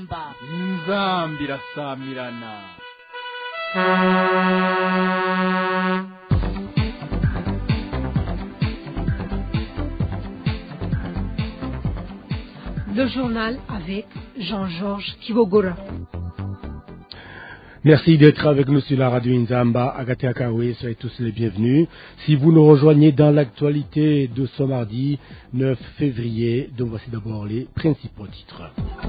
inzamba irasamirana. Le journal avec Jean-Georges Kibogora. Merci d'être avec nous sur la radio Inzamba. Agathe Akawe, soyez tous les bienvenus. Si vous nous rejoignez dans l'actualité de ce mardi 9 février, donc voici d'abord les principaux titres.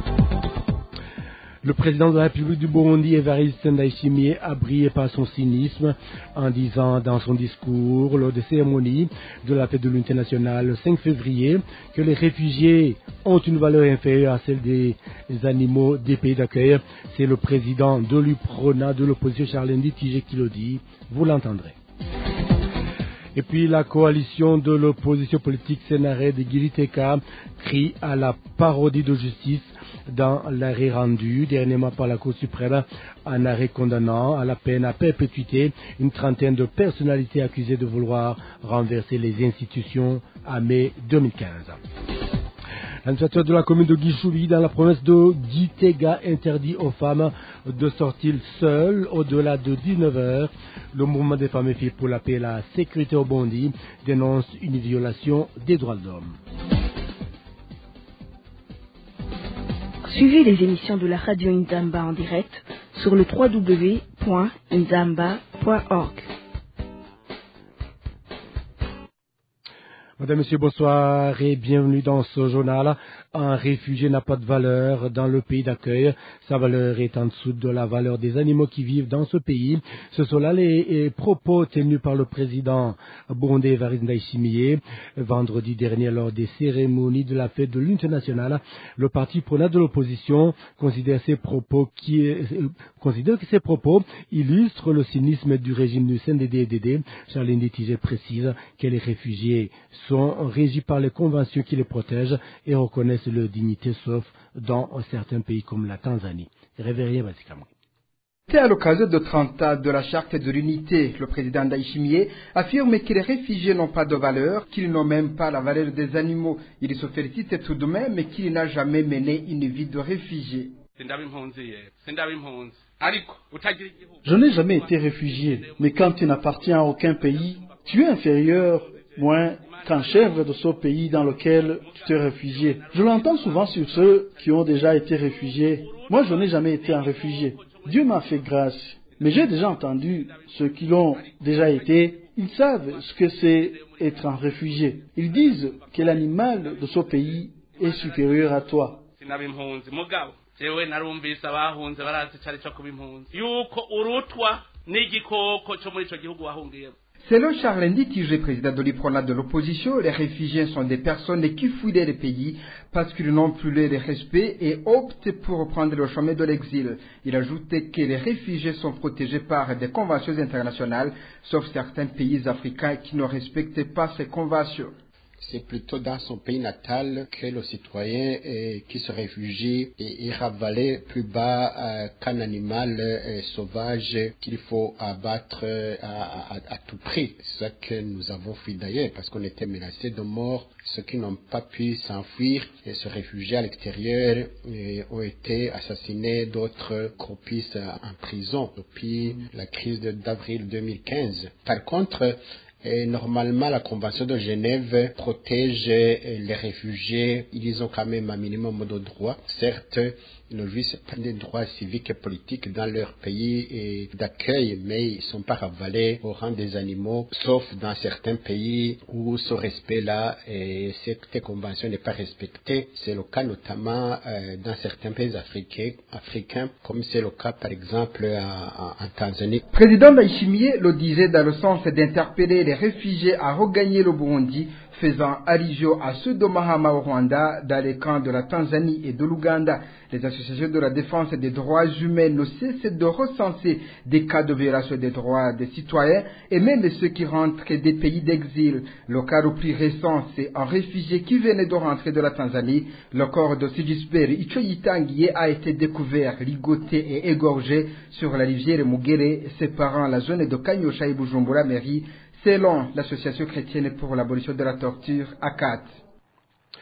Le président de la République du Burundi, Evariste Ndayishimiye, a brillé par son cynisme en disant dans son discours lors des cérémonies de la fête de l'unité nationale le 5 février que les réfugiés ont une valeur inférieure à celle des animaux des pays d'accueil. C'est le président de l'UPRONA de l'opposition Charles Nditije qui le dit. Vous l'entendrez. Et puis la coalition de l'opposition politique Sénaré de Giliteka crie à la parodie de justice dans l'arrêt rendu dernièrement par la Cour suprême, un arrêt condamnant à la peine à perpétuité une trentaine de personnalités accusées de vouloir renverser les institutions à mai 2015. L'administrateur de la commune de Guichouli dans la province de Gitega interdit aux femmes de sortir seules au-delà de 19 heures. Le mouvement des femmes et filles pour la paix et la sécurité au Burundi dénonce une violation des droits de l'homme. Suivez les émissions de la radio Inzamba en direct sur le www.inzamba.org. Madame, Monsieur, bonsoir et bienvenue dans ce journal. Un réfugié n'a pas de valeur dans le pays d'accueil. Sa valeur est en dessous de la valeur des animaux qui vivent dans ce pays. Ce sont là les propos tenus par le président burundais Evariste Ndayishimiye vendredi dernier lors des cérémonies de la fête de l'unité nationale. Le parti prenant de l'opposition considère que ces propos illustrent le cynisme du régime du CNDD-FDD. Charles Nditije précise que les réfugiés sont régis par les conventions qui les protègent et reconnaissent leur dignité, sauf dans certains pays comme la Tanzanie. Révérien Bazikamwe. C'est à l'occasion de 30 ans de la charte de l'unité. Le président Ndayishimiye affirme que les réfugiés n'ont pas de valeur, qu'ils n'ont même pas la valeur des animaux. Il se félicite tout de même qu'il n'a jamais mené une vie de réfugié. Je n'ai jamais été réfugié, mais quand tu n'appartiens à aucun pays, tu es inférieur, moins qu'un chèvre de ce pays dans lequel tu t'es réfugié. Je l'entends souvent sur ceux qui ont déjà été réfugiés. Moi, je n'ai jamais été un réfugié. Dieu m'a fait grâce. Mais j'ai déjà entendu ceux qui l'ont déjà été. Ils savent ce que c'est être un réfugié. Ils disent que l'animal de ce pays est supérieur à toi. Selon Charles Nditije, président de l'UPRONA de l'opposition, les réfugiés sont des personnes qui fuient les pays parce qu'ils n'ont plus le respect et optent pour reprendre le chemin de l'exil. Il ajoute que les réfugiés sont protégés par des conventions internationales, sauf certains pays africains qui ne respectent pas ces conventions. C'est plutôt dans son pays natal que le citoyen qui se réfugie et ravalé plus bas qu'un animal sauvage qu'il faut abattre à tout prix. C'est ce que nous avons fait d'ailleurs parce qu'on était menacés de mort. Ceux qui n'ont pas pu s'enfuir et se réfugier à l'extérieur ont été assassinés, d'autres croupissent en prison depuis la crise d'avril 2015. Par contre, et normalement, la Convention de Genève protège les réfugiés. Ils ont quand même un minimum de droits. Certes, ils ne jouissent pas des droits civiques et politiques dans leur pays d'accueil, mais ils ne sont pas ravalés au rang des animaux, sauf dans certains pays où ce respect-là et cette convention n'est pas respectée. C'est le cas notamment dans certains pays africains, comme c'est le cas par exemple en Tanzanie. Président Ndayishimiye le disait dans le sens d'interpeller les réfugiés à regagner le Burundi, faisant allusion à ceux de Mahama au Rwanda, dans les camps de la Tanzanie et de l'Ouganda. Les associations de la défense des droits humains ne cessent de recenser des cas de violation des droits des citoyens et même ceux qui rentrent des pays d'exil. Le cas le plus récent, c'est un réfugié qui venait de rentrer de la Tanzanie. Le corps de Sigisbert Ichoyitangiye a été découvert, ligoté et égorgé sur la rivière Mugere, séparant la zone de Kanyosha et Bujumbura Mairie, selon l'association chrétienne pour l'abolition de la torture, ACAT.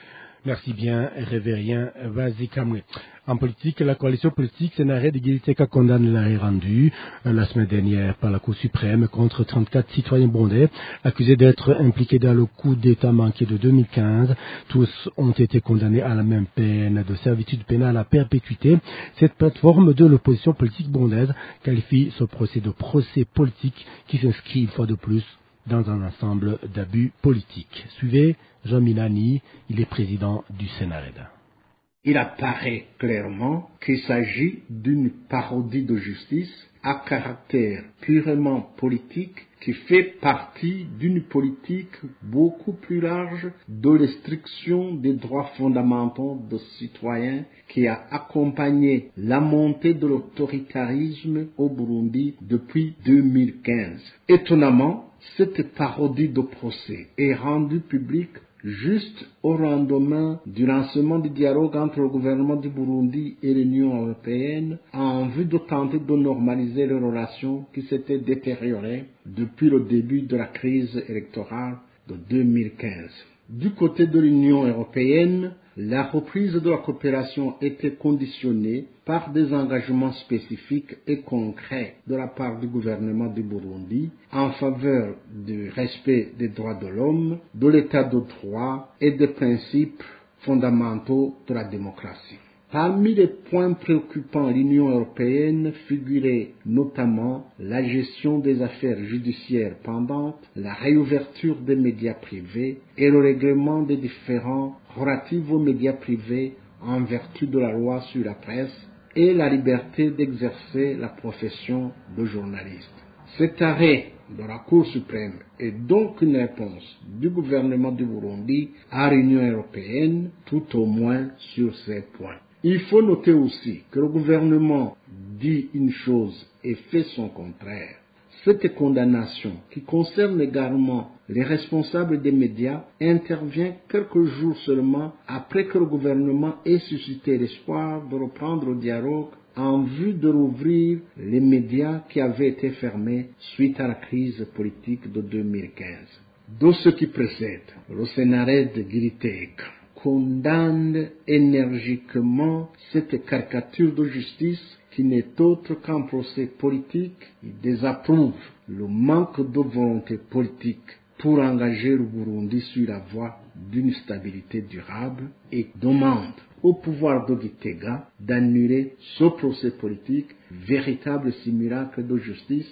Merci bien, Révérien Vazikamwe. En politique, la coalition politique Sénarède Guiliteka condamne l'arrêt rendu la semaine dernière par la Cour suprême contre 34 citoyens burundais accusés d'être impliqués dans le coup d'État manqué de 2015. Tous ont été condamnés à la même peine de servitude pénale à perpétuité. Cette plateforme de l'opposition politique burundaise qualifie ce procès de procès politique qui s'inscrit une fois de plus dans un ensemble d'abus politiques. Suivez Jean Minani, il est président du Sénarède. Il apparaît clairement qu'il s'agit d'une parodie de justice à caractère purement politique qui fait partie d'une politique beaucoup plus large de restriction des droits fondamentaux des citoyens qui a accompagné la montée de l'autoritarisme au Burundi depuis 2015. Étonnamment, cette parodie de procès est rendue publique juste au lendemain du lancement du dialogue entre le gouvernement du Burundi et l'Union européenne en vue de tenter de normaliser les relations qui s'étaient détériorées depuis le début de la crise électorale de 2015. Du côté de l'Union européenne, la reprise de la coopération était conditionnée par des engagements spécifiques et concrets de la part du gouvernement du Burundi en faveur du respect des droits de l'homme, de l'état de droit et des principes fondamentaux de la démocratie. Parmi les points préoccupants de l'Union européenne figurait notamment la gestion des affaires judiciaires pendantes, la réouverture des médias privés et le règlement des différends relatifs aux médias privés en vertu de la loi sur la presse et la liberté d'exercer la profession de journaliste. Cet arrêt de la Cour suprême est donc une réponse du gouvernement du Burundi à l'Union européenne, tout au moins sur ces points. Il faut noter aussi que le gouvernement dit une chose et fait son contraire. Cette condamnation, qui concerne également les responsables des médias, intervient quelques jours seulement après que le gouvernement ait suscité l'espoir de reprendre le dialogue en vue de rouvrir les médias qui avaient été fermés suite à la crise politique de 2015. De ce qui précède, le Sénarède Guiliteka condamne énergiquement cette caricature de justice qui n'est autre qu'un procès politique. Il désapprouve le manque de volonté politique pour engager le Burundi sur la voie d'une stabilité durable et demande au pouvoir de Gitega d'annuler ce procès politique, véritable simulacre de justice.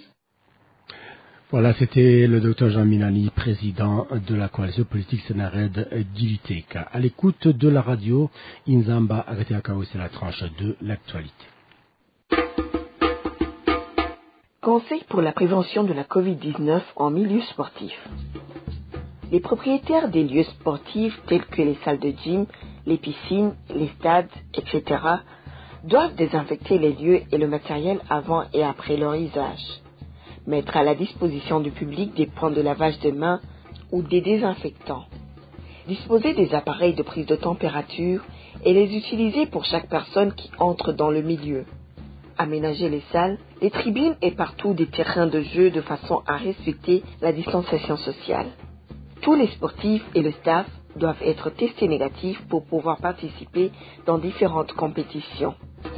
Voilà, c'était le docteur Jean Minani, président de la coalition politique Sénarède Guiliteka. À l'écoute de la radio, Inzamba Agateakao, c'est la tranche de l'actualité. Conseil pour la prévention de la Covid-19 en milieu sportif. Les propriétaires des lieux sportifs tels que les salles de gym, les piscines, les stades, etc. doivent désinfecter les lieux et le matériel avant et après leur usage. Mettre à la disposition du public des points de lavage de mains ou des désinfectants. Disposer des appareils de prise de température et les utiliser pour chaque personne qui entre dans le milieu. Aménager les salles, les tribunes et partout des terrains de jeu de façon à respecter la distanciation sociale. Tous les sportifs et le staff doivent être testés négatifs pour pouvoir participer dans différentes compétitions.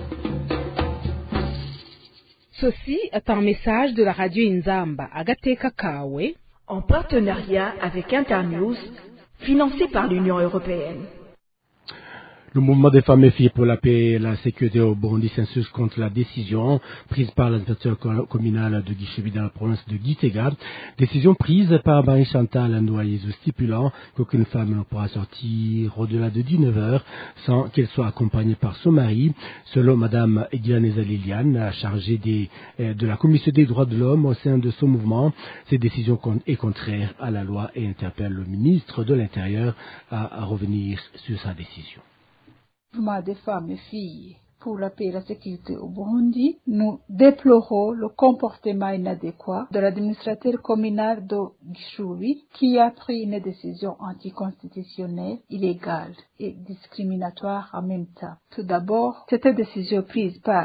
Ceci est un message de la radio Inzamba Agateakao En partenariat avec Internews, financé par l'Union européenne. Le mouvement des femmes et filles pour la paix et la sécurité au Burundi s'insurge contre la décision prise par l'inspecteur communal de Guichevi dans la province de Gitega. Décision prise par Marie-Chantal Ndoyezu stipulant qu'aucune femme ne pourra sortir au-delà de 19 heures sans qu'elle soit accompagnée par son mari. Selon Madame Eguilaneza Liliane, chargée de la Commission des droits de l'homme au sein de ce mouvement, cette décision est contraire à la loi et interpelle le ministre de l'Intérieur à revenir sur sa décision. Des femmes et filles pour la paix et la sécurité au Burundi, nous déplorons le comportement inadéquat de l'administrateur communal de Gishubi qui a pris une décision anticonstitutionnelle, illégale et discriminatoire en même temps. Tout d'abord, cette décision prise par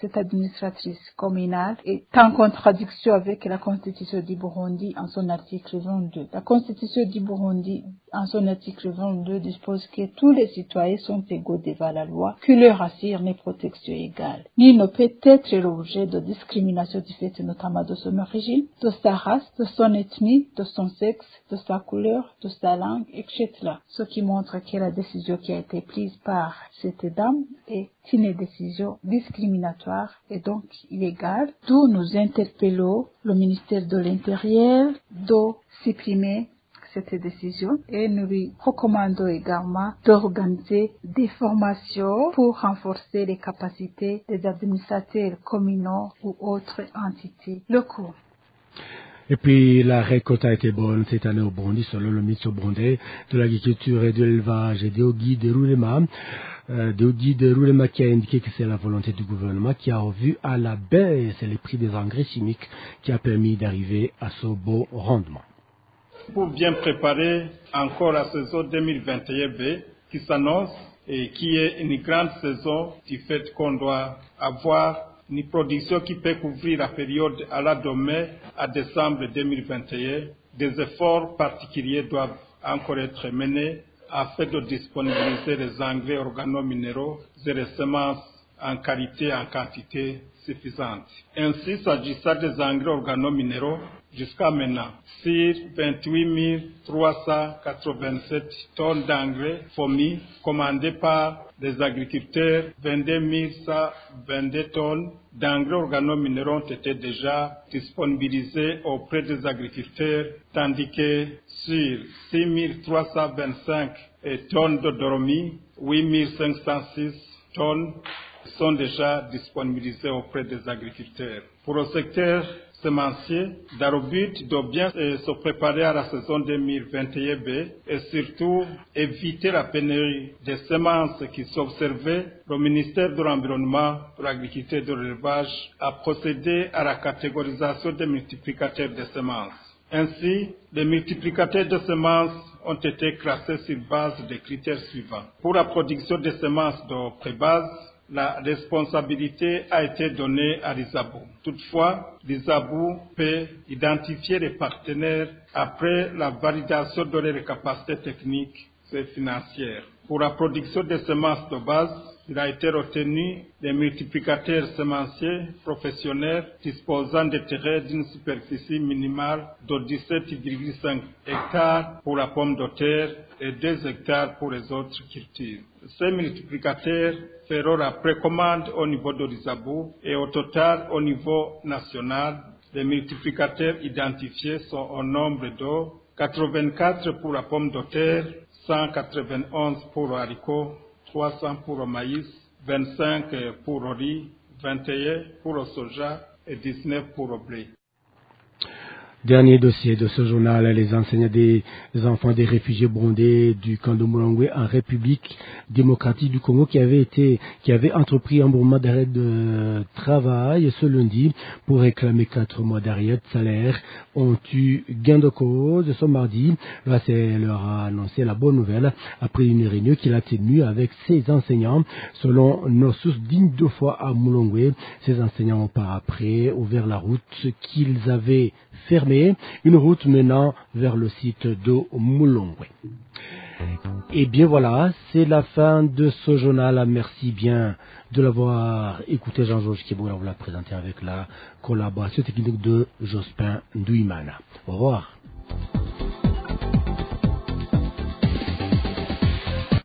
cette administratrice communale est en contradiction avec la Constitution du Burundi en son article 22. La Constitution du Burundi en son article 22 dispose que tous les citoyens sont égaux devant la loi, que leur racisme n'est protection égale. Nul ne peut être l'objet de discrimination du fait notamment de son origine, de sa race, de son ethnie, de son sexe, de sa couleur, de sa langue, etc. Ce qui montre que la décision qui a été prise par cette dame est une décision discriminatoire et donc illégale, d'où nous interpellons le ministère de l'Intérieur de supprimer cette décision et nous lui recommandons également d'organiser des formations pour renforcer les capacités des administrateurs communaux ou autres entités locaux. Et puis la récolte a été bonne cette année au Burundi, selon le ministre burundais de l'Agriculture et de l'Élevage, Deogi Derulema. Deogi Derulema qui a indiqué que c'est la volonté du gouvernement qui a revu à la baisse les prix des engrais chimiques qui a permis d'arriver à ce beau rendement. Pour bien préparer encore la saison 2021B qui s'annonce et qui est une grande saison du fait qu'on doit avoir une production qui peut couvrir la période allant de mai à décembre 2021. Des efforts particuliers doivent encore être menés afin de disponibiliser les engrais organominéraux et les semences en qualité et en quantité suffisante. Ainsi, s'agissant des engrais organominéraux, jusqu'à maintenant, sur 28 387 tonnes d'engrais fournis commandés par les agriculteurs, 22 122 tonnes d'engrais organominéraux ont été déjà disponibilisés auprès des agriculteurs, tandis que sur 6 325 tonnes de dormi, 8 506 tonnes sont déjà disponibilisées auprès des agriculteurs. Pour le secteur semencier, dans le but de bien se préparer à la saison 2021B et surtout éviter la pénurie des semences qui s'observait, le ministère de l'Environnement, de l'Agriculture et de l'Élevage a procédé à la catégorisation des multiplicateurs de semences. Ainsi, les multiplicateurs de semences ont été classés sur base des critères suivants. Pour la production de semences de pré-base, la responsabilité a été donnée à l'ISABU. Toutefois, l'ISABU peut identifier les partenaires après la validation de leurs capacités techniques et financières. Pour la production des semences de base, il a été retenu des multiplicateurs semenciers professionnels disposant de terrains d'une superficie minimale de 17,5 hectares pour la pomme de terre et 2 hectares pour les autres cultures. Ces multiplicateurs feront la précommande au niveau de l'ISABU et au total au niveau national. Les multiplicateurs identifiés sont au nombre de 84 pour la pomme de terre, 191 pour le haricot, 300 pour le maïs, 25 pour le riz, 21 pour le soja et 19 pour le blé. Dernier dossier de ce journal, les enseignants des enfants des réfugiés burundais du camp de Mulongwe en République démocratique du Congo qui avaient entrepris un mouvement d'arrêt de travail ce lundi pour réclamer 4 mois d'arrêt de salaire ont eu gain de cause ce mardi. Là, c'est leur a annoncé la bonne nouvelle après une réunion qu'il a tenue avec ses enseignants. Selon nos sources dignes de foi à Mulongwe, ces enseignants ont par après ouvert la route qu'ils avaient fermée, une route menant vers le site de Mulongwe. Et bien voilà, c'est la fin de ce journal. Merci bien de l'avoir écouté. Jean-Georges Kibouya vous l'a présenté avec la collaboration technique de Jospin Ndouimana. Au revoir.